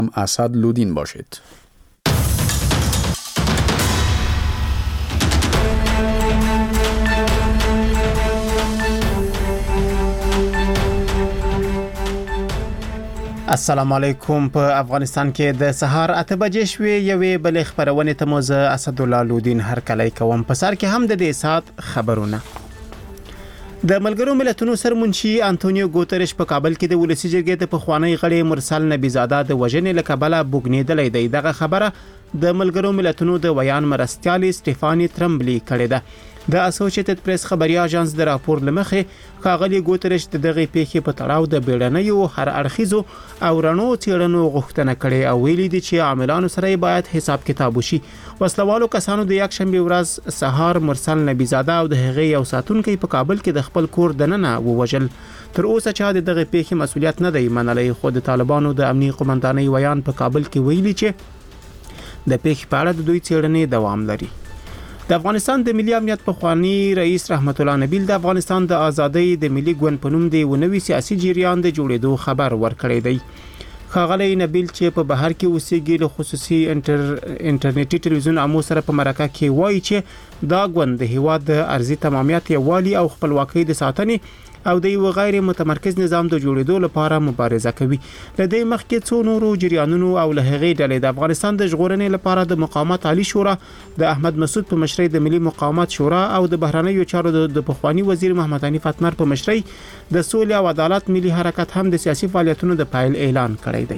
اسدالدین باشید. السلام علیکم. په افغانستان کې د سهار 8 بجې شوې یوې بل خبرونه ته موزه اسدالله لودین هر کله کوم په سر کې هم د دې سات خبرونه. د ملګرو ملتونو سرمنشي انټونیو ګوتریش په کابل کې د ولسی جرګې د پخوانی غړي مرسل نبیزاده د وژنې له کبله بوګنیدلې دی. دغه خبره د ملګرو ملتونو د ویان مرستيالي سټيفاني ترمبلی کړې ده. د اسوسییټډ پریس خبري اژانس د راپور لمخې ښاغلي ګوتریش د دغه پیښې په تړاو د بیړنیو هر اړخیزو او رڼو څېړنو غوښتنه کړې او ویلي دي چې عاملانو سره باید حساب کتاب وشي. وسلوالو کسانو د یک شنبه ورځ سهار مرسل نبیزاده او د هغې یو ساتونکي په کابل کې د خپل کور دننه ووژل. تر اوسه چا د دغه پیښې مسولیت نه دی منلی، خو د طالبانو د امنیتي قومندانۍ ویان په کابل کې ویلي چې د پیښې په اړه د دوی څېړنې دوام لري. د افغانستان د ملي امنیت پخوانی رئیس رحمت الله نبیل د افغانستان د ازادۍ د ملي ګوند په نوم د ونوي سیاسي جریان د جوړېدو خبر ورکړی دی. ښاغلی نبیل چې په بهر کې اوسېږي له خصوصي انټرنیټي ټلویزیون امو سره په مرکه کې وایي چې دا ګوند د هیواد د ارضي تمامیت یووالي او خپلواکۍ د ساتنې او د یو غیر متمرکز نظام د جوړېدو لپاره مبارزه کوي. لدې مخکې څو نورو جریانونو او له هغې ډلې د افغانستان د ژغورنې لپاره د مقاومت عالی شورا د احمد مسعود په مشرۍ د ملي مقاومت شورا او د بهرنیو چارو د پخوانی وزیر محمد حنیف اتمر په مشرۍ د سولې او عدالت ملي حرکت هم د سیاسي فعالیتونو د پایل اعلان کړی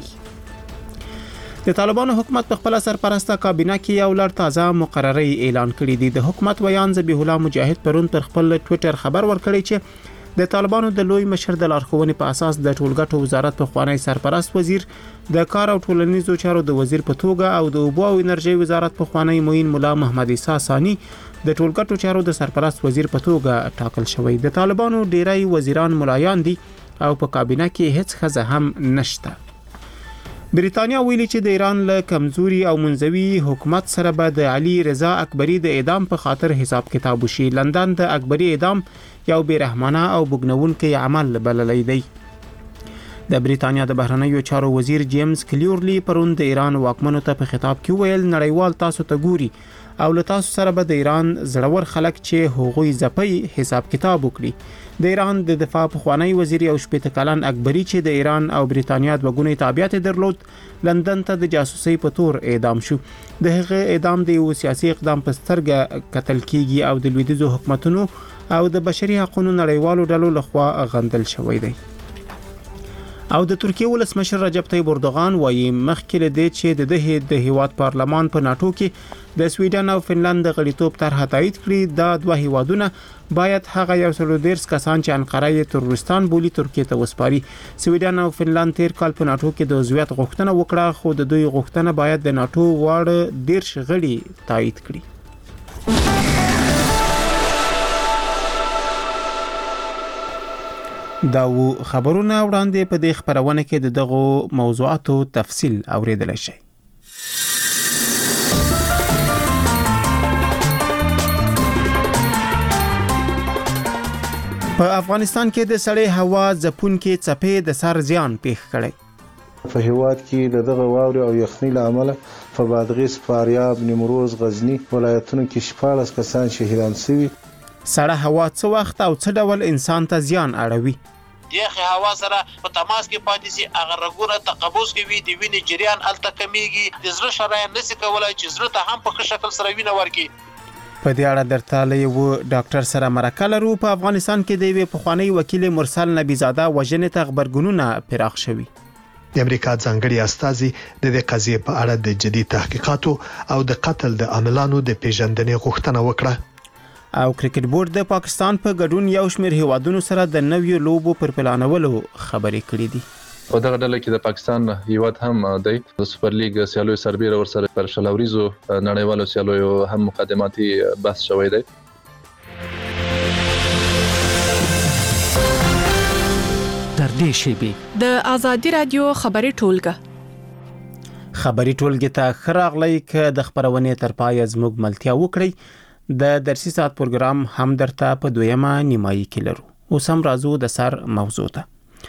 دی. د طالبانو حکومت په خپل سرپرسته کابینه کې یو لړ تازه مقرري اعلان کړی دي. د حکومت ویان ذبیح الله مجاهد پرون پر خپل ټوئیټر خبر ورکړی چې د طالبانو د لوی مشر د لارښوونې په اساس د ټولګټو وزارت په خوانی سرپرست وزیر د کار او ټولنیزو چارو د وزیر په توګه او د اوبو او انرژي وزارت په خوانی موین مولا محمد عیسی ثانی د ټولګټو چارو د سرپرست وزیر په توګه ټاکل شوی. د طالبانو ډیری وزیران ملایان دي او په کابینه کې هیڅ ښځه هم نشته. بریتانیا ویلي چې د ایران له کمزوري او منځوي حکومت سره به د علي رضا اکبری د اعدام په خاطر حساب کتاب وشي. لندن د اکبری اعدام یو بیرحمانه او بګنونکي عمل بللی دی. د بریتانیا د بهرنیو چارو وزیر جیمز کلیورلی پرون د ایران واکمنو ته په خطاب کې ویل نړیوال تاسو ته ګوري او له تاسو سره به د ایران زړور خلک چې هغوی زپي حساب کتاب وکړي. د ایران د دفاع پخوانی وزیر او شپېته کلن اکبری چې د ایران او بریتانیا د وګونی تابعیت درلود لندن ته د جاسوسي په تور اعدام شو. د هغه اعدام د یو سیاسي اقدام په سترګه قتل کیږي او د لویدیځو حکومتونو او د بشري حقوقو نړیوالو ډلو لخوا غندل شوی دی. او د ترکیه ولسمشر رجب طیب اردوغان وایي مخکې له دې چې د هیواد پارلمان په ناتو کې د سویډن او فنلند د غړیتوب طرح تایید کړي، دا دوه هیوادونه باید هغه 130 کسان چې انقره یې تروریستان بولی ترکیه ته وسپاري. سویډن او فنلند تیر کال په ناتو کې د عضویت غوښتنه وکړه، خو د دوی غوښتنه باید د ناتو واړه 10 غړي تایید کړي. دا و خبرونه وړاندې په دې خبرونه کې د دغه موضوعاتو تفصیل اوریدل شي. په افغانستان کې د سړې هوا ځپونکي څپې د سر زیان پیښ کړي. په هیواد کې دغه واوري او یخنۍ له امله په بادغیس، فاریاب، نیمروز، غزنی ولایتونو کې 14 کسان شهیدان شوي. سړه هوا څه وخت او څه ډول انسان ته زیان اړوي؟ یخ هوا سره په تماس کې پاتې سي، هغه رګونه تقبض کوي، د وینې جریان الته کمیږي، د زړه شرايين نشي کولای چې زړه ته هم په ښه شکل سره وینه ورکړي. په دې اړه درته له یو ډاکټر سره مرکه لرو. په افغانستان کې د یو پخوانی وکیل مرسل نبیزاده وژنې ته خبرګونونه پراخ شوي. د امریکا ځانګړي استازي د دې قضیې په اړه د جدي تحقیقاتو او د قتل د عاملانو د پیژندنې غوښتنه وکړه. او کرکټ بورډ د پاکستان په ګډون یو شمېر هیوادونو سره د نویو لوبو پر پلانولو خبرې کړې دي. په دغه ډله کې د پاکستان هیواد هم دی. د سوپر لیګ سیالو سربېره ورسره پر شلوريزو نړیوالو سیالو هم مقدماتي بحث شوی دی. در دې شیبې د ازادي رادیو خبري ټولګه ته خراغلی ک د خبرونې تر پای زموږ ملتیا وکړي. د درسي ساعت پروګرام هم درته په دویمه نیمایي کې لرو. اوس هم راځو د سر موضوع ته.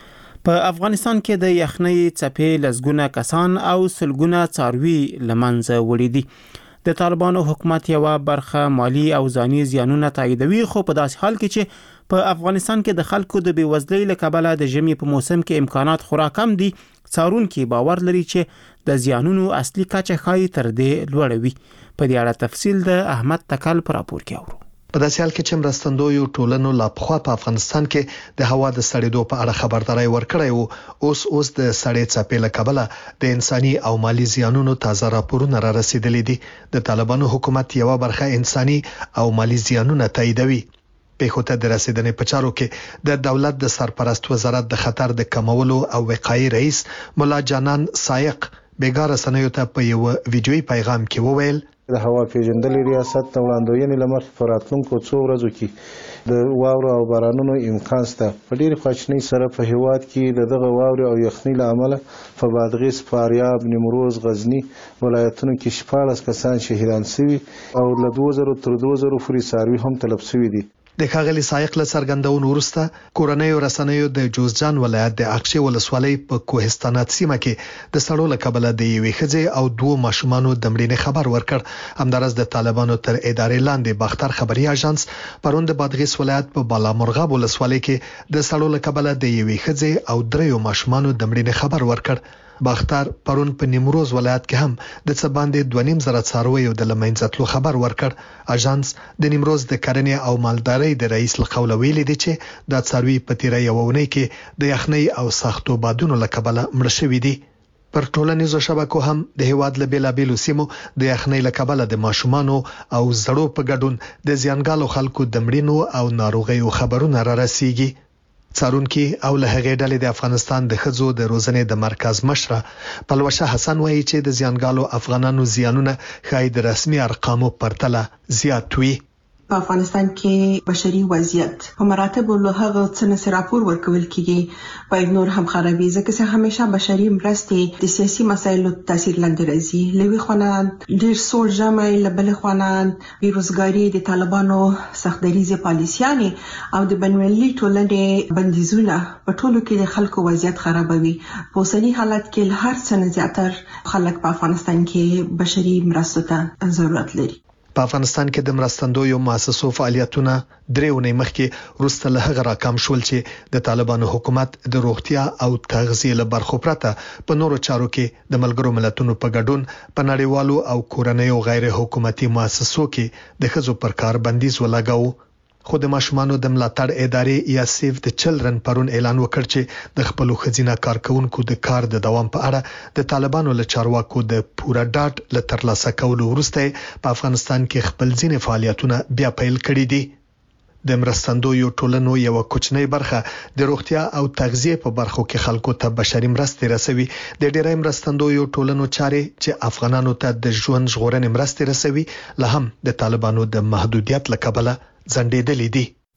په افغانستان کې د یخنۍ څپې لسګونه کسان او سلګونه څاروي لمنځه وړي دي د طالبانو حکومت یو برخه مالی او ځاني زیانونه تاییدوي خو په داسې حال کې چې په افغانستان کې د خلکو د بیوزلۍ له کبله د ژمي په موسم کې امکانات خورا کم دي څارونکي باور لري چې د زیانونو اصلي کچه ښایي تر دې لوړه وي په دې اړه تفصیل د احمد تکل پر راپور کې اورو په داسې حال کې چې مرستندویو ټولنو لا پخوا په افغانستان کې د هوا د سړېدو په اړه خبرداري ورکړی وو اوس د سړې څپې له کبله د انساني او مالی زیانونو تازه راپورونه را رسیدلي دي د طالبانو حکومت یو برخه انساني او مالی زیانونه تاییدوي په هوته د رسیدنې په چارو کې د دولت د سرپرست وزارت د خطر د کمولو او وقایې رئیس مولا جانان سایق بیګار سنیو ته په یو ویډیوي پیغام کې وویل د هوا پیژندلې ریاست د وړاندوینې لمخې په راتلونکو څو ورځو کې د واورو او بارانونو امکان شته په ډېرې خواشینۍ سره په هیواد کې د دغه واورې او یخنۍ له امله په بادغیس فاریاب نیمروز غزنی ولایتونو کې 14 کسان شهیدان شوي او له 2000 تر 2000 پورې څاروي هم تلف شوي دي د ښاغلي سایق له څرګندونو وروسته کورنۍ رسنیو د جوزجان ولایت د اقچې ولسوالۍ په کوهستانات سیمه کې د سړو له کبله د یوې ښځې او دوه ماشومانو د مړینې خبر ورکړ همدارس د طالبانو تر ادارې لاندې باختر خبري اژانس پرون د بادغیس ولایت په بالامرغاب ولسوالۍ کې د سړو له کبله د یوې ښځې او درې ماشومانو د مړینې خبر ورکړ باختر پرون په نیمروز ولایت کې هم د څه باندې 2.5 زره څارویو د لمنځتلو خبر ورکړ اژانس د نیمروز د کرنې او مالدارۍ د رئیس لخوا ویلي دی چې د څاروي په تیره یو ونې کې د یخنۍ او سختو بادونو له کبله مړ شوي دي پر ټولنیزو شبکو هم د هیواد له بیلابیلو سیمو د یخنۍ له کبله د ماشومانو او زړو په ګډون د زیانګالو خلکو د مړینو او ناروغیو خبرونه را رسیږي څارونکي او له هغې ډلې د افغانستان د ښځو د روزنې د مرکز مشره پلوشه حسن وایي چې د زیانګالو افغانانو زیانونه ښایي د رسمي ارقامو پرتله زیات وي په افغانستان کې بشري وضعیت په مراتبو له هغه څه راپور ورکول کیږي په نور هم خرابې ځکه چې همیشه بشري مرستې د سیاسي مسایلو تاثیر لاندې راځي لوي خوانان ډیر سوړ جامې لبل خوانان بیروزګاری د طالبانو سختدریزه پالیسيانه او د بنوالي ټولنې بندیزونه په ټولو کې د خلکو وضعیت خرابوي په اوسنی حالت کې هر څه زیاتره خلک په افغانستان کې بشري مرستو ته ضرورت لري په افغانستان کې د مرستندویو مؤسسو فعالیتونه درې ونې مخکې وروسته له هغه راکم شول چې د طالبانو حکومت د روغتیا او تغذیه له برخو پرته په نورو چارو کې د ملګرو ملتونو په ګډون په نړیوالو او کورنیو غیر حکومتي مؤسسو کې د ښځو پر کار بندیز ولګاوه خو د ماشومانو د ملاتړ ادارې یا سیف د چلډرن پرون اعلان وکړ چې د خپل خزینه کارکونکو د کار د دوام په اړه د طالبانو له چارواکو د پوره ډاټ له ترلاسه کولو وروسته په افغانستان کې خپل ځینې فعالیتونه بیا پیل کړي دي د مرستندویو ټولنو یو کوچنی برخه د روغتیا او تغذیه په برخو کې خلکو ته بشري مرستې رسوي د ډیری مرستندویو ټولنو چارې چې افغانانو ته د ژوند ژغورنې مرستې رسوي له هم د طالبانو د محدودیت لکبله ځنډېدلې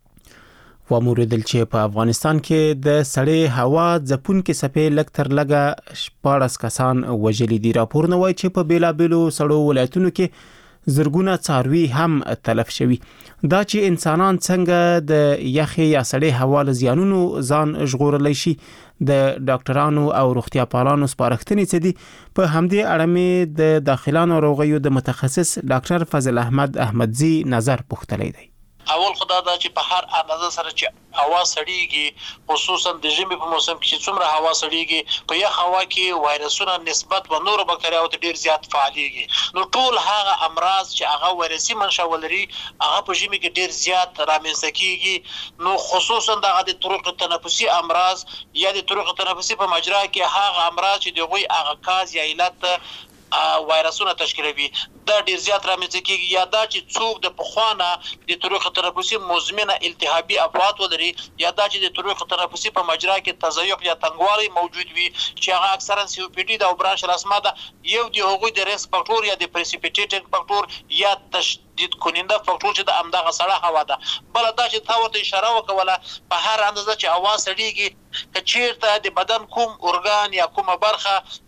دي وموریدل چې په افغانستان کې د سړې هوا ځپونکو څپې لږ تر لږه 14 کسان وژلي دي راپورونه وایي چې په بیلابیلو سړو ولایتونو کې زرګونه څاروي هم تلف شوي دا چې انسانان څنګه د یخي یا سړې هوا له زیانونو ځان ژغورلی شي د ډاکټرانو او روغتیا پالانو سپارښتنې څه دي په همدې اړه مې د داخلي ناروغیو د متخصص ډاکټر فضل احمد احمدزي نظر پوښتلی دی اول خدای دا چې په هر اندازه سره چې هوا سړیږي خصوصا د ژمي په موسم کې چې څومره هوا سړیږي په یخ هوا کې وایرسونه نسبت به نورو بکتریاو ته ډیر زیات فعاليږي نو ټول هغه امراض چې هغه وایرسي منشأ ولري هغه په ژمي کې ډیر زیات رامنځته کیږي نو خصوصا د طرق تنفسي امراض یا د طرق تنفسي په مجرا کې هغه امراض چې دغوی هغه کاز یا علت وایرسونه تشکیلوي دا ډیر زیات رامنځته کیږي یا دا چې څوک د پخوانه د طرق تنفسي مزمنه التهابي افات ولري یا دا چې د طرق تنفسي په مجرا کې تضیق یا تنګوالی موجود وي چې هغه اکثرا سی او پی ډي د برانش رسمه ده یو دی هغوی د ریسک فاکټور یا د پریسیپیټیټینګ فاکټور یا تشدید کننده فاکټور چې د امدغه سړه هوا ده بل دا چې تا ورته اشاره وکوله په هر اندازه چې هوا سړیږي که چیرته د بدن کوم ارګان یا کومه برخه د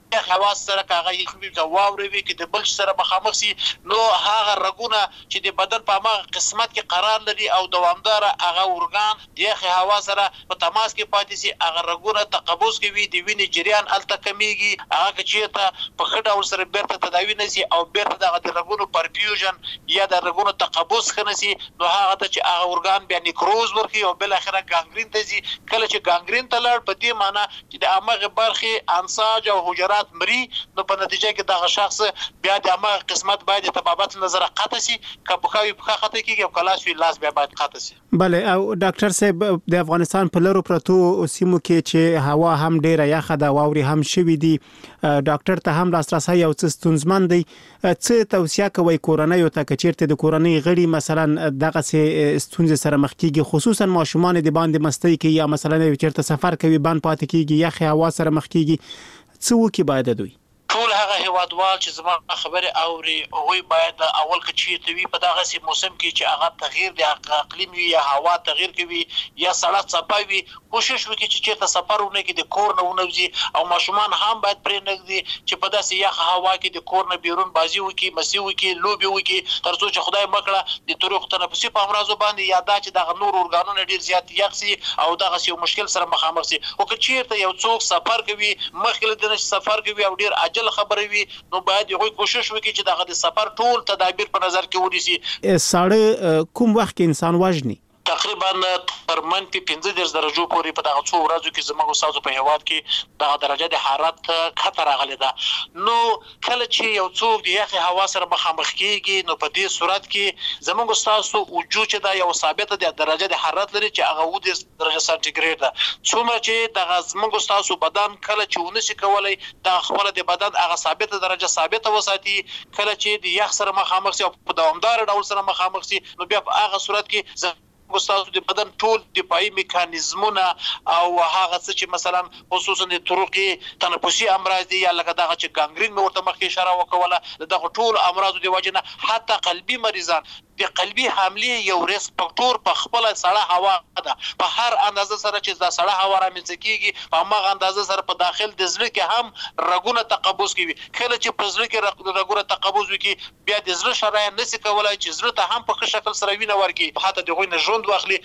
یا حواس سره کاغه یخوي کا واوري کې د بل سره مخامخ سي نو هغه رګونه چې د بدن په هغه قسمت کې قرار لري او دوامدار هغه اورګان د هوا سره په تماس کې پاتې سي هغه رګونه تقبض کوي د وینې جریان الته کمیږي هغه چې ته په خټه ور سره بیرته تداوی نشي او بیرته د رګونو پرفیوژن یا د رګونو تقبض خنسي نو هغه ته چې هغه اورګان بیا نیکروز ورکي او بل اخره ګانګرین ته ځي کله چې ګانګرین ته لړ په دې معنی چې د امغه برخه انساج او حجرات مري نو په نتیجه کې دغه شخص بیا د امغه قسمت باید د تبابت نظر قطع سي کبخوي په خطه کې او کلاس وی لاس بیا باید قطع سي. بله او ډاکټر صاحب د افغانستان په لرو پرتو سیمو کې چې هوا هم ډیره یخه ده واوري هم شوي دي ډاکټر ته هم لاسرسي او څستونزمن دی څه توصیه کوي کورنۍ او ته چیرته د کورنۍ غړي مثلا دغه ستونزې سره مخ کیږي خصوصا ماشومان د باندې مستۍ کې یا مثلا چیرته سفر کوي باندې پاتې کیږي یا هوا سره مخ کیږي څه وکي باید دوی ټول هغه هوادوال چې زما خبره اوري هغه باید اول کې چې توی په دغه سي موسم کې چې هغه تغییر د اقلیم وي یا هوا تغییر کوي یا سړک صفاوي کوشش وکړي چې چیرته سفرونه کې د کور نه ونوځي او ماشومان هم باید پرې نګدي چې په داسې یخ هوا کې د کور نه بیرون بازی وکړي مسی وکړي لوبي وکړي ترڅو چې خدای مکړه د طرق تنفسي په امراضو باندې یا دا چې دغه نور اورګانونه ډیر زیات یخ سي او دغه یو مشکل سره مخامخ سي او که چیرته یو څوک سفر کوي مخکې د سفر کوي او ډیر عجل خبره وي نو باید یو کوشش وکړي چې دغه د سفر ټول تدابیر په نظر کې ونیسي. ساړه کوم وخت کې انسان وژني تقریبا تر منفي 15 درجو پورې په دغه څو ورځو کې زموږ استادو په هواد کې دغه درجه د حرارت خطر راغلی ده نو کله چې یو څوک د یخ هوا سره مخامخ کیږي نو په دې صورت کې زموږ استادو وجود چې دا یو ثابته د درجه د حرارت لري چې هغه 10 درجه سانتیګریډ ده څومره چې دغه زموږ استادو بدن کله چې ونشي کولای د خپل د بدن هغه ثابته درجه ثابته وساتي کله چې د یخ سره مخامخ سي او په دوامدار ډول سره مخامخ سي نو بیا په هغه صورت کې ګستاسو د بدن ټول دفاعي میکانیزمونه او هغه څه چې مثلا خصوصا د طرقي تنفسي امراض دي یا لکه دغه چې ګانګرین ورته مخکې اشاره وکوله دغه ټول امراض د وجنه حتی قلبي مریضان د قلبي حمله یو ریسک فاکتور په خپل سړه هوا ده په هر اندازه سره چې د سړه هوا رامنځته کیږي په هغه اندازه سره په داخل د زړه کې هم رګونه تقبض کوي کله چې په زړه کې رګونه تقبض وکړي بیا د زړه شرايين نشي کولای چې زړه ته هم په ښه شکل سره وینه ورکړي حتی دغه نه ژوند واخلي.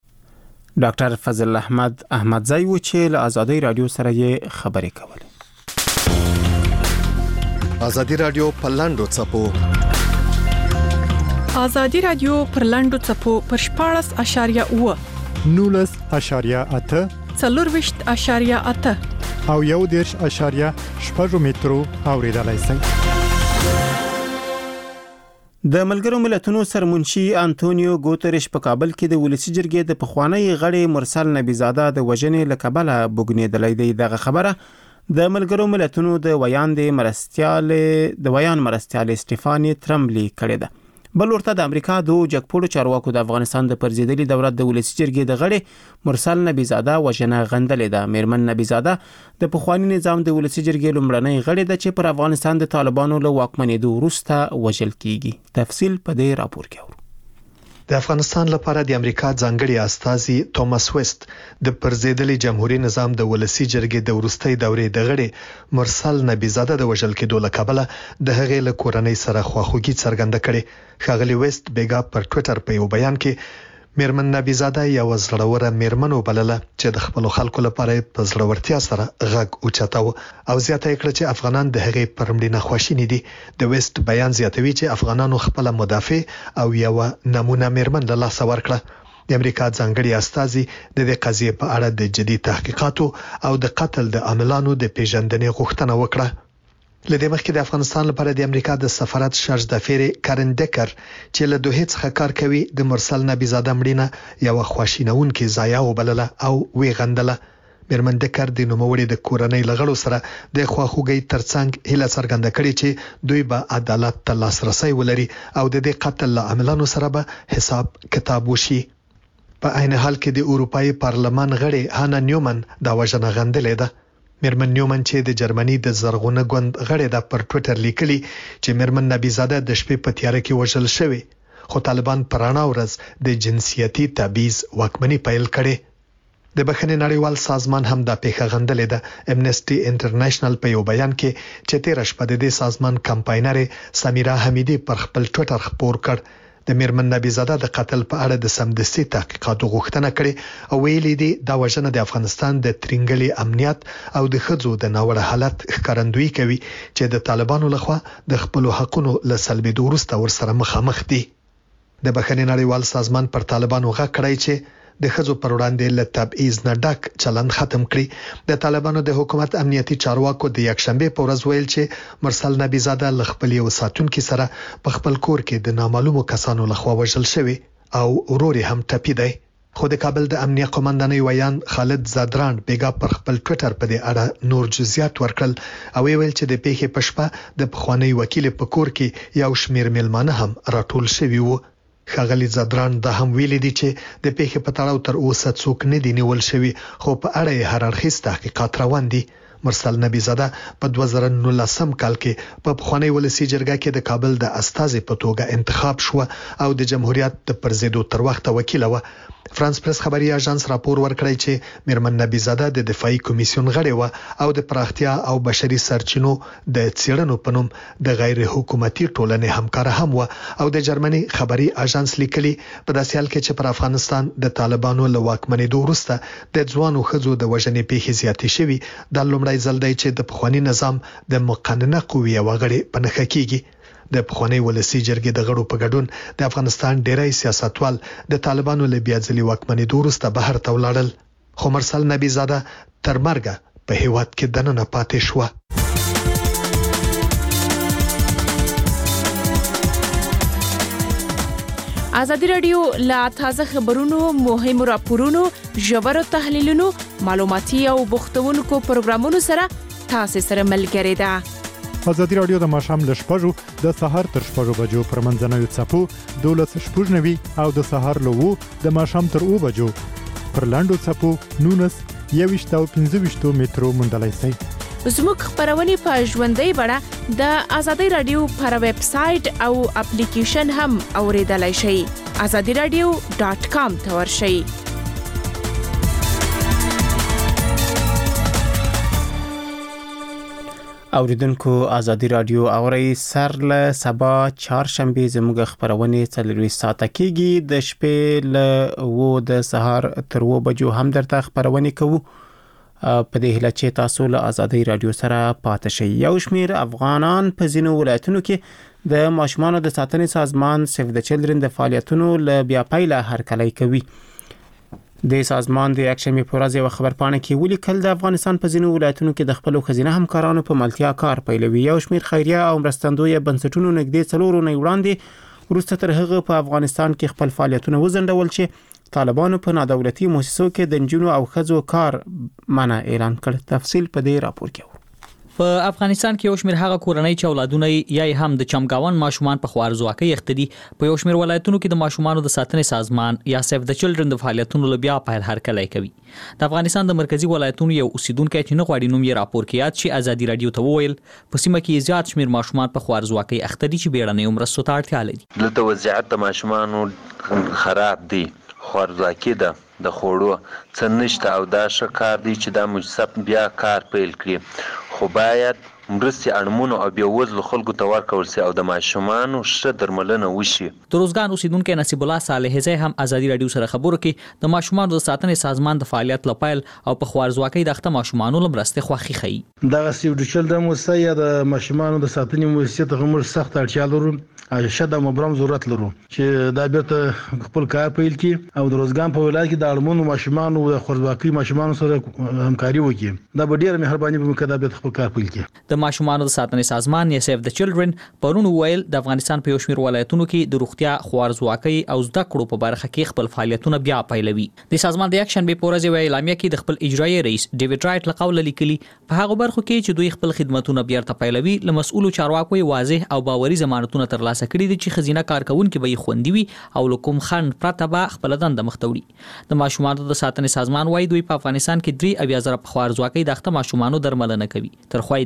ډاکټر فضل احمد احمدزی و چې له آزادۍ رادیو سره یې خبرې کولې. آزادۍ رادیو په لاندو چپو آزادۍ رادیو پر لاندو چپو پر 14.9 19.8 4.8 او 1.8 مترو اوریدلای شئ. د ملګرو ملتونو سرمنشي انټونیو ګوتریش په کابل کې د ولسی جرګې د پخوانی غړي مرسل نبیزاده د وژنې لکبله بوګنیدلې دی. دغه خبره د ملګرو ملتونو د ویان مرستیال سټيفاني ترمبلی کړې ده. بل ورته د امریکا د جګپوړو چارواکو د افغانستان د پرزیدلي دولت د ولسی جرګې د غړي مرسل نبیزاده وژنه غندلې ده. میرمن نبیزاده د پخوانی نظام د ولسی جرګې لومړنۍ غړي ده چې پر افغانستان د طالبانو له واکمنېدو وروسته وژل کیږي. تفصیل په دې راپور کې اورو. د افغانستان لپاره د امریکا ځانګړي استازي توماس ویست د پرزیدلي جمهوریت نظام د ولسی جرګې د وروستۍ دورې د غړي مرسل نبیزاده د وژل کېدو له کبله د هغې له کورنۍ سره خواخوږي څرګنده کړې. ښاغلي ویست بیګا پر ټوئیټر په یو بیان کې میرمن نبیزاده یو زړوره میرمن وبلله چې د خپل خلکو لپاره په زړورتیا سره غږ اوچتاو او زیاته کړه چې افغانان د هغې پر مړینه خوشاله دي. د ویست بیان زیاتوي چې افغانانو خپل مدافع او یو نمونه میرمن له لاسه ورکړه. د امریکا ځانګړي استازي د دې قضیې په اړه د جدي تحقیقاتو او د قتل د عاملانو د پیژندنې غوښتنه وکړه. لدې مخکې د افغانستان لپاره د امریکا د سفارت شارج دافیر کارن ډکر چې له دوه څخه کار کوي د مرسل نبیزاده مړینه یو خواشینونکې ضایعه وبلله او وی غندله. میرمن ډکر د نوموړي د کورنۍ لغړو سره د خواخوږي ترڅنګ هیله څرګنده کړې چې دوی به عدالت ته لاسرسي ولري او د دې قتل له عاملانو سره به حساب کتاب وشي. په عین حال کې د اروپאי پارلمان غړي هانا نیومن دا وژنه غندلې ده. میرمن نیومن چې د جرمني د زرغونه ګوند غړي د پر ټوئیټر لیکلي چې میرمن نبیزاده د شپې په تیاره کې وژل شوې خو طالبان پرانا ورځ د جنسیتي تبعیض واکمني پیل کړي. د بخښنې نړیوال سازمان هم دا پیښه غندلې ده. امنسټي انټرنیشنل په یو بیان کې چې تیر شپه د دې سازمان کمپاینر سمیرا حمیدی پر خپل ټوئیټر خبر کړ د میرمن نبی زاده د قتل په اړه د سمدستي تحقیقاتو غوښتنه کړې او ویلي دي دا وژنه د افغانستان د ترنګلي امنیت او د ښځو د ناوړه حالت ښکارندویي کوي چې د طالبانو لخوا د خپل حقوقو له سلبېدو وروسته ورسره مخامخ دي. د بخښنې نړیوال سازمان پر طالبانو غږ کړی چې د ښځو پر وړاندې له تبعیض نه ډک چلند ختم کړي. د طالبانو د حکومت امنیتي چارواکو د یکشنبه په ورځ ویل چې مرسل نبی زاده ل خپل یو ساتونکي سره په خپل کور کې د نامعلومو کسانو لخوا وژل شوی او ورور هم ټپي دی. خو د کابل د امنیه قومندانۍ ویان خالد زادران بیګا پر خپل ټوئیټر په دې اړه نور جزئیات ورکړل او ویل چې د پیښې په شپه د پخوانی وکیل په کور کې یو شمیر میلمانه هم راټول شوي وو. ښاغلي زادران دا هم ویلي دي چې د پیښې په تړاو تر اوسه څوک نه دي نیول شوي خو په اړه یې هر اړخیز تحقیقات روان دي. مرسل نبی زاده په 2019 کال کې په پخوانی ولسی جرګه کې د کابل د استازي په توګه انتخاب شو او د جمهوریت د پرزیدو تر وخت وکیل و. فرانس پریس خبري اژانس راپور ورکړی چې میرمن نبی زاده د دفاعي کمیسیون غړی و او د پراختیا او بشري سرچینو د څېړنو په نوم د غیر حکومتي ټولنې همکار هم و او د جرمني خبري اژانس لیکلي په داسې حال کې چې پر افغانستان د طالبانو له واکمنېدو وروسته د ځوانو ښځو د وژنې پیښې زیاتې شوي. د لومړی ځل دی چې د پخوانی نظام د مقننه قوې وغړي په نښه کیږي. د پخوانی ولسی جرګې د غړو په ګډون د افغانستان ډیری سیاستوال د طالبانو له بیا ځلې واکمنېدو وروسته بهر ته ولاړل خو مرسل نبی زاده تر مرګه په هیواد کې دننه پاتې شو. ازادي رادیو لا تازه خبرونو مهمو راپورونو ژورو تحلیلونو معلوماتي او بوختونکو پروګرامونو سره تاسو سره ملګری ده. ازادي رادیو د ماښام له 6 د سهار تر 6 بجو پر منځنوي څپو 12:00 او د سهار له 2 د ماښام تر 2 بجو پر لاندو څپو 19 او 15 مترو مندلای سي. زموږ خبرونه په ژوندۍ بڼه د ازادي رادیو پر ویب سټ او اپلیکیشن هم اوریدلای شئ. azadiradio.com ته ورشئ. اوریدونکو ازادي رادیو اوري سر له سبا چهارشنبه زموږ خبرونه 4 ساعته کېږي د شپې له و د سهار تر و بجو هم درته خبرونه کوو. په دې هله چې تاسو له ازادي رادیو سره پاتې شئ. یو شمیر افغانان په ځینو ولایتونو کې د ماشومانو د ساتنې سازمان سیف د چلډرن د فعالیتونو له بیا پیله هرکلی کوي. د سازمان د یکشنبه په ورځ یو خبرپاڼه کې ولیکل د افغانستان په ځینو ولایتونو کې د خپل خزینه همکارانو په ملتیا کار پیلوي. یو شمیر خیریه او مرستندوی بنسټونو نږدې 4 نه وړاندې وروسته تر هغه په افغانستان کې خپل فعالیتونه وزندول چې طالبانو په نادولتي مؤسسو کې د نجونو او ښځو کار منع اعلان کړ. تفصیل په دې راپور کې. په افغانستان کې یو شمیر هغه کورنۍ چې اولادونه یې هم د چمګاون ماشومان په خوارزواکۍ اخته دي. په یو شمیر ولایتونو کې د ماشومانو د ساتنې سازمان یا سیف د چلډرن د فعالیتونو لبیا په هرکلی کوي. د افغانستان د مرکزی ولایتونو یو اوسیدونکو چې نه غواړي نوم یې راپور کې یاد شي ازادي رادیو ته وویل په سیمه کې زیات شمیر ماشومان په خوارزواکۍ اخته دي چې بیړنۍ مرستو ته اړتیا لري. دلته وضعیت د ماشومانو خراب دي. خوارزواکي ده د خوړو څه نشته او دا ښه کار دی چې دا مجسب بیا کار پیل کړي خو باید مرستې اړمنو او بېوزلو خلکو ته ورکول شي او د ماشومانو ښه درملنه وشي. د روزګان اوسیدونکو نصیب الله صالحزی هم ازادي رادیو سره خبرو کې د ماشومانو د ساتنې سازمان د فعالیت لپاره او په خوارزواکۍ د اخته ماشومانو لمرسته خوخي خي. دا سیف د چلډرن مؤسسه یا د ماشومانو د ساتنې مؤسسه ته موږ سخت اړتیا لرو. شته مبرم ضرورت لرو چې دا بیرته خپل کار پیل کړي او د روزګان په ولایت کې د اړمنو ماشومانو د خوارزواکۍ ماشومانو سره همکاري وکړي. دا به ډیره مهرباني به وکړي دا بیرته خپل کار پیل کړي. د ماشومانو د ساتنې سازمان یا سیف د چلډرن پرون ویل د افغانستان په یو شمیر ولایتونو کې د روغتیا خوارزواکۍ او زده کړو په برخه کې خپل فعالیتونه بیا پیلوي. د سازمان د یکشنبه په ورځ یو اعلامیه کې د خپل اجرایي رئیس ډیوډ رایټ لقول لیکلي په هغه برخو کې چې دوی خپل خدماتونه بیا پیلوي له مسؤلو چارواکو واضح او باوري ضمانتونه ترلاسه کړي دي چې خزینه کارکونکو به خوندي وي او لکم خان پرته به خپل دنده مختوړي. د ماشومانو د ساتنې سازمان وايي دوی په افغانستان کې 3,000 په خوارزواکۍ د اخته ماشومانو درملنه کوي. تر خو 1,000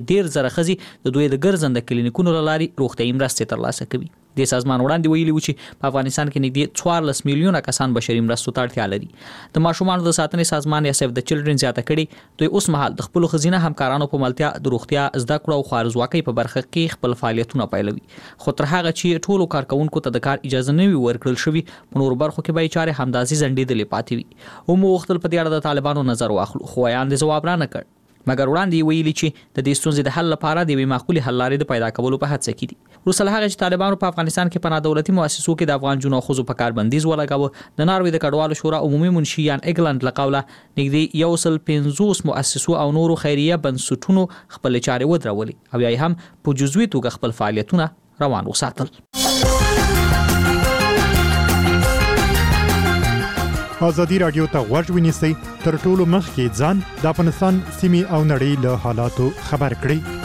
زره ښځې د دوی د ګرځنده کلینیکونو لاري روغتیايي مرستې ترلاسه کوي. د سازمان وړاندې ویلي و چې په افغانستان کې نږدې 14 میلیونه کسان بشري مرستو ته اړتیا لري. د ماشومانو د ساتنې سازمان یا سیف د چلډرن زیاته کړي دوی اوس مهال د خپل خزینه همکارانو په ملتیا د روغتیا زده کړو او خوارزواکۍ په برخه کې خپل فعالیتونه پیلوي. خو تر هغه چې ټولو کارکونکو ته د کار اجازه نه وي ورکړل شوی په نور برخو کې به چارې همداسې زندېدلې پاتې وي. هم وختل په دې اړه د طالبانو نظر واخلو خو یان د جواب را نه کړ. مګر وړاندې ویلي چې د دې ستونزې د حل لپاره د یوې معقولې حل لارې د پیدا کولو په هڅه کې دي. وروسته له هغه چې طالبانو په افغانستان کې په نادولتي مؤسسو کې د افغان جنو خزو په کار بندیز ولګاوه، د ناروې د کډوالو شورا عمومي منشي یان اګلند له قوله نږدې 150 مؤسسو او نورو خیریه بنسټونو خپل چارې ودرولې او یا هم په جزوي توګه خپل فعالیتونه روان وساتل. ازادي رادیو ته غوږ ونیسئ تر ټولو مخکې ځان د افغانستان سیمې او نړۍ له حالاتو خبر کړئ.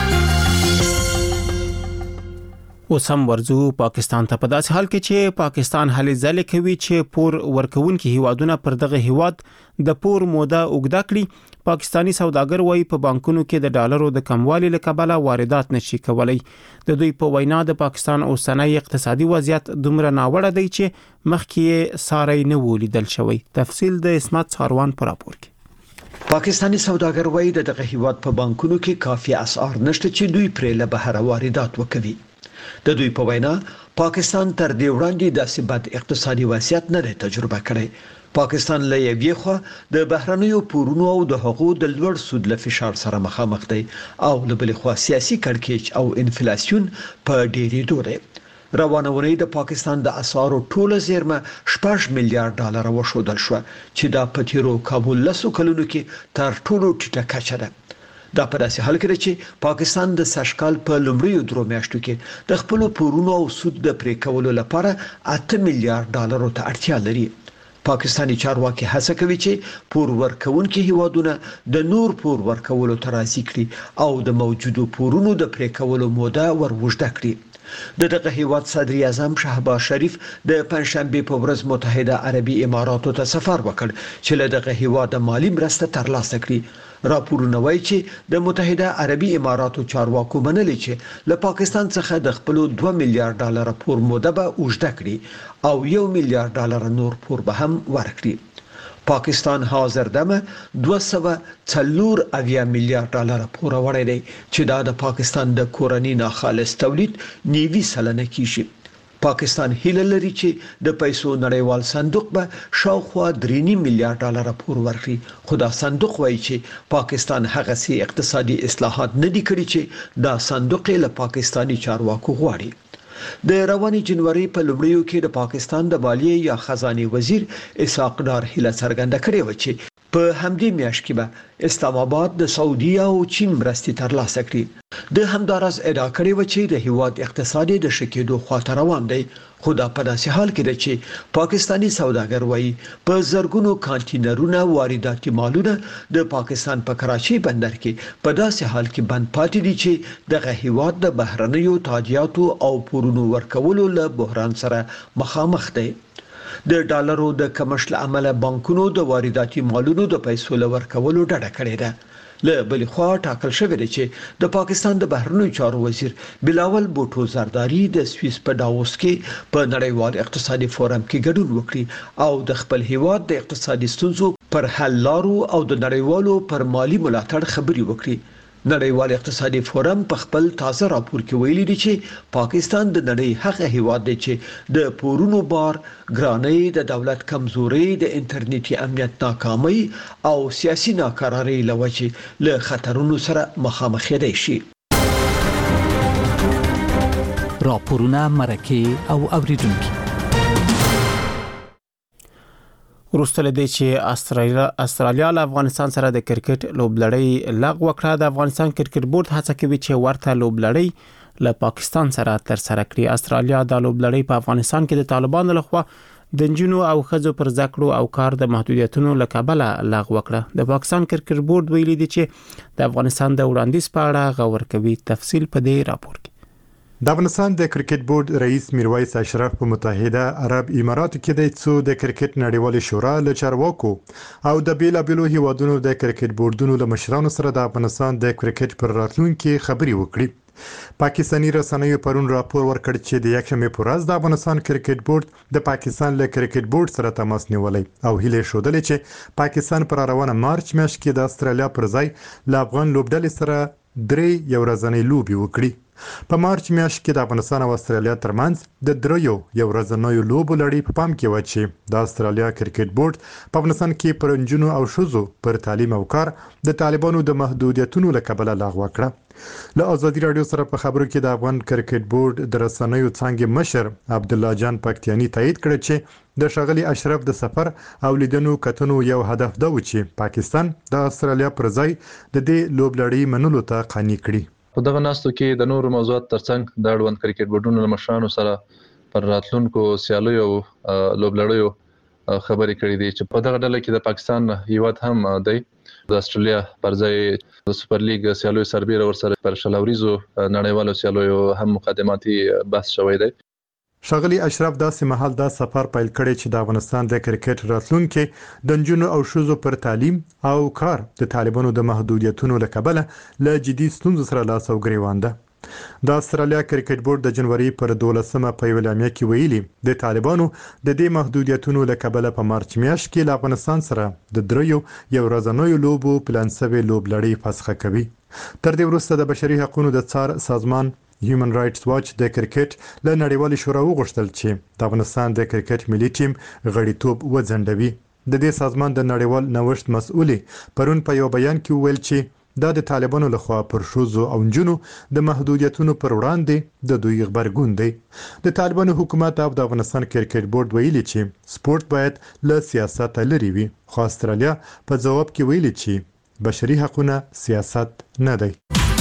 اوس هم ورځو پاکستان ته په داسې حال کې چې پاکستان هلې ځلې کوي چې پور ورکوونکي هیوادونه پر دغه هیواد د پور موده اوږده کړي. پاکستانی سوداګر وايي په بانکونو کې د ډالرو د کموالي له کبله واردات نشي کولای. د دوی په وینا د پاکستان اوسنۍ اقتصادي وضعیت دومره ناوړه دی چې مخکې ساری نه ولیدل شوی. تفصیل د اسمت ساروان پر راپور کې. پاکستانی سوداګر وايي دغه هیواد په بانکونو کې کافي اسعار نشته چې دوی پرې له بهر واردات وکوي. د دوی په وینا پاکستان تر دې وړاندې داسې بد اقتصادي وضعیت نه دی تجربه کړی. پاکستان له یوې خوا د بهرنیو پورونو او د حقوقو د لوړ سود له فشار سره مخامخ دی او له بل خوا سیاسي کړکېچ او انفلیسیون په ډېرېدو دی. روانه ورځ د پاکستان د اسعارو ټوله زیرمه 6 میلیارډ ډالر وښودل شو چې دا په تیرو کابل لسو کلونو کې تر ټولو ټیټه کچه ده. دا په داسې حال کې چې پاکستان د سشکال په لومړیو درو میاشتو کې د خپل پورونو او سود د پرې کولو لپاره 8 میلیارډ ډالر ته اړتیا لري. پاکستانی چارواکي هڅه کوي چې پور ورکوونکي هیوادونه د نور پور ورکولو ته راضي کړي او د موجودو پورونو د پرې کولو موده وروږده کړي. دغه هیواد صدر اعظم شهباز شریف د پنځشنبه په ورځ متحده عربي اماراتو ته سفر وکړ چې له دغه هیواد مالی مرسته ترلاسه کړي. راپورونه وایي چې د متحده عربي اماراتو چارواکو منلي چې له پاکستان څخه د خپل 2 میلیارډ ډالر پور موده به اوږده کړي او 1 میلیارډ ډالر نور پور به هم ورکړي. پاکستان حاضر دمه 240 میلیارډ ډالر پور وړي دی چې دا د پاکستان د کورنی ناخالص تولید 90% کیږي. پاکستان هیله لري چې د پیسو نړیوال صندوق به شاوخوا 3 میلیارډ ډالر پور ورکړي. خو دا صندوق وایي چې پاکستان هغه سي اقتصادي اصلاحات نه دي کړی چې دا صندوق له پاکستانی چارواکو غواړي. د رواني جنوري په لومړیو کې د پاکستان د مالیې یا خزانه وزیر اسحاق ډار هیله څرګنده کړې و چې په همدې میاشت کې به اسلام آباد د سعودي او چین مرستې ترلاسه کړي. د همدارس ادعا کړې و چې د هیواد اقتصادي د شکېدو خواته روان دی. خو دا په داسې حال کې ده چې پاکستانی سوداګر وايي په زرګونو کانټینرونه وارداتي مالونه د پاکستان په کراچي بندر کې په داسې حال کې بند پاتې دي چې دغه هیواد د بهرنیو تاجیاتو او پورونو ورکولو له بحران سره مخامخ دی. د ډالرو د کمښت له امله بانکونو د وارداتي مالونو د پیسو لور کولو ډډه کړې ده. له بل خوا ټاکل شوی دی چې د پاکستان د بهرنیو چارو وزیر بلاول بوټو زرداری د سویس په داووس کې په نړیوال اقتصادي فورم کې ګډون وکړي او د خپل هیواد د اقتصادي ستونزو پر حل لارو او د نړیوالو پر مالی ملاتړ خبري وکړي. نړیوال اقتصادي فورم په خپل تازه راپور کې ویلي دی چې پاکستان د نړۍ هغه هیواد دی چې د پورونو بار، ګرانۍ، د دولت کمزوري، د انټرنیټي امنیت ناکامۍ او سیاسي ناکرارۍ لوجې له خطرونو سره مخامخ دی شي. راپورونه مرکه او اوریدونکو وروسته لدې چې استرالیا له افغانستان سره د کرکټ لوبلړۍ لغوه کړه، د افغانستان کرکټ بورډ هڅه کوي چې ورته لوبلړۍ له پاکستان سره ترسره کړي. استرالیا د لوبلړۍ په افغانستان کې د طالبانو لخوا د نجونو او ښځو پر ذکرو او کار د محدودیتونو له کبله لغوه کړه. د پاکستان کرکټ بورډ ویلي دی چې د افغانستان د وړاندیز په اړه غور کوي. تفصیل په دې راپور کې. د افغانستان د کرکټ بورډ رئیس میرویس اشرف په متحده عرب اماراتو کې د څو د کرکټ نړیوالې شورا له چارواکو او د بیلابیلو هیوادونو د کرکټ بورډونو له مشرانو سره د افغانستان د کرکټ پر راتلونکي خبرې وکړي. پاکستاني رسنیو پرون راپور ورکړ چې د یکشنبه په ورځ د افغانستان کرکټ بورډ د پاکستان له کرکټ بورډ سره تماس نیولی او هیله شودلې چې پاکستان پر روانه مارچ میاشت کې د استرالیا پر ځای له افغان لوبډلې سره 3 یو ورځنۍ لوبي وکړي. په مارچ میاشت کې د افغانستان او استرالیا ترمنځ د 3 یو ورځنۍ لوبو لړۍ په پام کې و چې د استرالیا کرکټ بورډ په افغانستان کې پر انجونو او شوزو پر تعلیم او کار د طالبانو د محدودیتونو له کبله لغوه کړه. له ازادي رادیو سره په خبرو کې د افغان کرکټ بورډ د رسنیو څنګه مشر عبد الله جان پکتیانی تایید کړ چې د شغلی اشرف د سفر او لیدنو کتنو یو هدف دا و چې پاکستان د استرالیا پر ځای د دې لوبلړۍ منلو ته قانع کړي. په دغه ناستو کې د نورو موضوعات ترڅنګ د اړوند کرکټ بورډونو له مشرانو سره پر راتلونکو سیالیو او لوبلړیو خبرې کړې دي چې په دغه ډله کې د پاکستان هیواد هم دی. د استرالیا پر ځای د سوپر لیګ سیالیو سربېره ورسره پر شلوريزو نړیوالو سیالیو هم مقدماتي بحث شوی دی. شغلی اشرف داسې مهال دا سفر پیل کړی چې د افغانستان د کرکټ راتلونکي د نجونو او ښځو پر تعلیم او کار د طالبانو د محدودیتونو له کبله له جدي ستونزو سره لاس او ګریوان ده. د استرالیا کرکټ بورډ د جنوري پر 12مه په یو اعلامیه کې ویلي د طالبانو د دې محدودیتونو له کبله په مارچ میاشت کې له افغانستان سره د 3 یو ورځنیو لوبو پلان سوي لوبلړۍ فسخه کوي. تر دې وروسته د بشري حقوقو د څار سازمان هیومن رائټس واچ د کرکټ له نړیوالې شورا وغوښتل چې د افغانستان د کرکټ ملي ټیم غړیتوب وځنډوي. د دې سازمان د نړیوال نوښت مسؤلې پرون په یو بیان کې ویل چې دا د طالبانو لخوا پر ښځو او نجونو د محدودیتونو پر وړاندې د دوی غبرګون دی. د طالبانو حکومت او د افغانستان کرکټ بورډ ویلي چې سپورت باید له سیاست لري وي، خو استرالیا په ځواب کې ویلي چې بشري حقوقونه سیاست نه دی.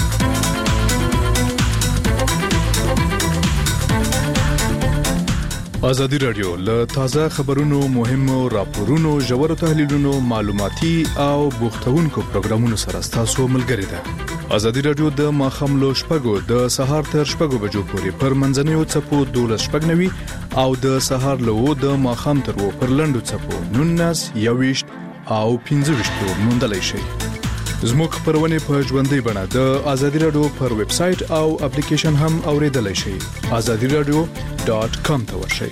ازادي رادیو له تازه خبرونو، مهمو راپورونو، ژورو تحلیلونو، معلوماتي او بوختونکو پروګرامونو سره تاسو ملګری ده. ازادي رادیو د ماخام لو شپږو د سهار تر شپږو بجو پورې پر منځنوي چپو 12:09 او د سهار له د ماخام تر و پر لندو چپو 19 21 او 15 موندلای شي. زموږ خبرونه په ژوندۍ بڼه د ازادي رادیو پر ویب سټ او اپلیکیشن هم اوریدلای شئ. azadiradio.com ته ورشئ.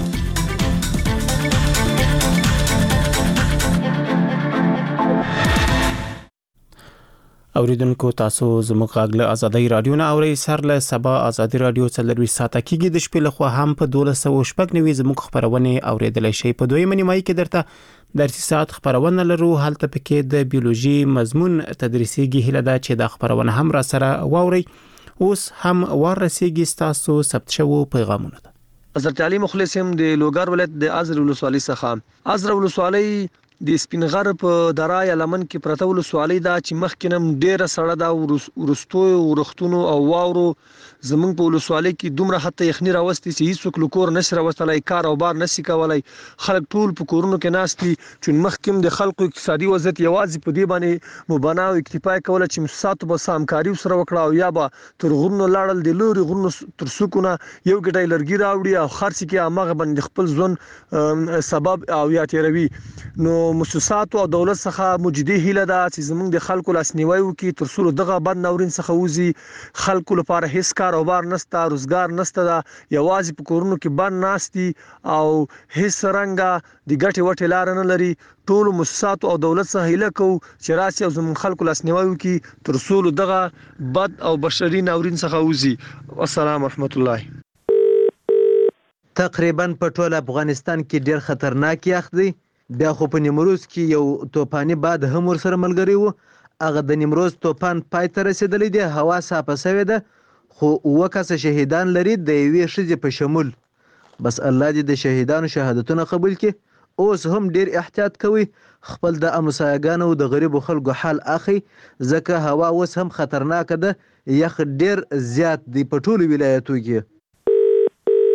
اوریدونکو تاسو زموږ غږ له ازادي رادیو نه اورئ. سر له سبا ازادي رادیو څلروي ساعته کېږي د شپې لخوا هم په 12:09 زموږ خبرونه اوریدلای شئ. په دویمه نیمایي کې درته درسي ساعت خبرونه لرو. هلته پکې د بیولوژي مضمون تدریسيږي. هله دا چې د خبرونه هم را سره واوري. اوس هم ورسېږي تاسو ثبت شوو پیغامونه. حضرت علي مخلص هم د لوګر ولایت د ازر ولسوالۍ څخه. ازر ولسوالۍ د سپینغر په درای لمن کې پرته ولسوالۍ دا چې مخکینم ډیره سړه دا ورستو ورختونو او واورو زمونږ په ولسوالۍ کې دومره حتی یخني راوستي چې هیڅ کلکور نشي راوستلای، کار او بار نشي کولای. خلک ټول په کورونو کې ناشتي چې مخکیم د خلکو اقتصادي وضعیت یوازې په دې باندې مبنا او اکتفا کوله چې مساتو به سامکاري سره وکړه او یا به تر غرونو لاړل د لوري غرونو تر سکونه یو ګډای لرګي راوړي او خرڅ کې امغه باندې خپل ځون سبب او یا تیروي. نو مؤسسات او دولت څخه مجدي هیله ده چې زمونږ د خلکو لاسنیوي وکړي تر څو دغه بد ناورین څخه وځي. خلکو لپاره هیڅ کاروبار نشته، روزګار نشته، دا یوازې په کورونو کې بند ناشتي او هیڅ رنګه د ګټې وټې لار نه لري. ټول مؤسسات او دولت څخه هیله کوو چې راسي او زمونږ خلکو لاسنیوي وکړي تر څو دغه بد او بشري ناورین څخه وځي. والسلام ورحمت الله. تقریبا په ټول افغانستان کې ډیر خطرناک یخ دی. بیا خو په نیمروز کې یو توپاني باد هم ورسره ملګری و. هغه د نیمروز توپان پای ته رسیدلی دی. هوا صافه شوې ده خو 9 کسه شهیدان لري د یوې ښځې په شمول. بس الله دې د شهیدانو شهادتونه قبول کړي. اوس هم ډیر احتیاط کوي. خپل د امسایګانو د غریبو خلکو حال اخی ځکه هوا اوس هم خطرناک ده. یخ ډیر زیات دی په ټولو ولایتو کې.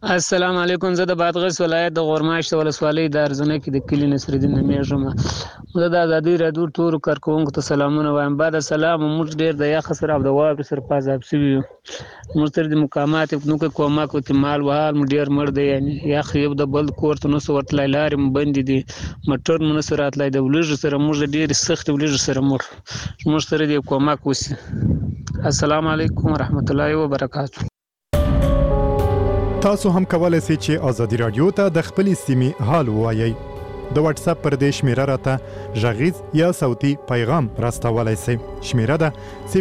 السلام علیکم. زه د بادغیس ولایت د غورماشت ولسوالۍ د ارزنه کې د کلی نصرالدین نمیږم. زه د ازادي رادیو ټولو کارکونکو ته سلامونه وایم. بعد سلام. موږ ډیر د یخ سره او د واورې سره په عذاب شوي یو. موږ تر د مقامات نو کې کومک وکړي مال وهال مو ډیر مړ دی، یعنی یخ یو د بل کور ته نو ورتلای لارې مو بندې دي، موټر مو نسو راتلای، د ولږ سره موږ ډیر سخت ولږ سره موږ سره د کومک وسی. السلام علیکم ورحمت الله وبرکاته. تاسو هم کولای شئ چې ازادي رادیو ته د خپل سیمې حال ووایي. د واتس اپ پر دې شمیره راته غږیز یا صوتي پیغام راستولای شئ. شمیره ده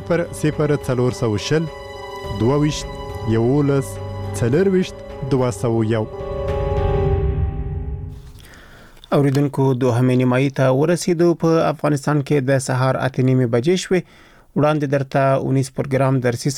00420 22 11 40 201. اوریدونکو دوهمې نیمایي ته ورسېدو. په افغانستان کې د سهار 8:30 بجې شوې. وړاندې درته 19 پروګرام درسي